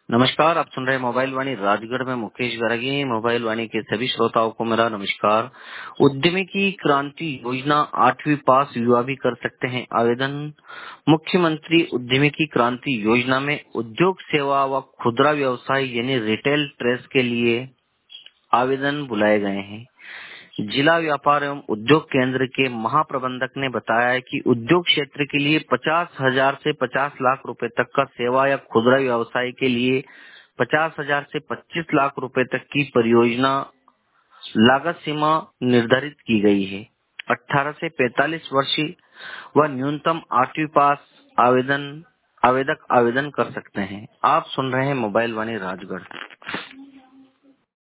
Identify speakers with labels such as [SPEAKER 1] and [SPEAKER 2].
[SPEAKER 1] नमस्कार, आप सुन रहे हैं मोबाइल वाणी राजगढ़ में मुकेश गर्गी। मोबाइल वाणी के सभी श्रोताओं को मेरा नमस्कार। उद्यमी की क्रांति योजना 8वीं पास युवा भी कर सकते हैं आवेदन। मुख्यमंत्री उद्यमी की क्रांति योजना में उद्योग सेवा व खुदरा व्यवसाय यानी रिटेल ट्रेस के लिए आवेदन बुलाए गए हैं। जिला व्यापार एवं उद्योग केंद्र के महाप्रबंधक ने बताया है कि उद्योग क्षेत्र के लिए 50,000 से 50 लाख रुपए तक का सेवा या खुदरा व्यवसाय के लिए 50,000 से 25 लाख रुपए तक की परियोजना लागत सीमा निर्धारित की गई है। 18 से 45 वर्ष व न्यूनतम 8वीं पास आवेदक आवेदन कर सकते हैं। आप सुन रहे हैं मोबाइल वाणी राजगढ़।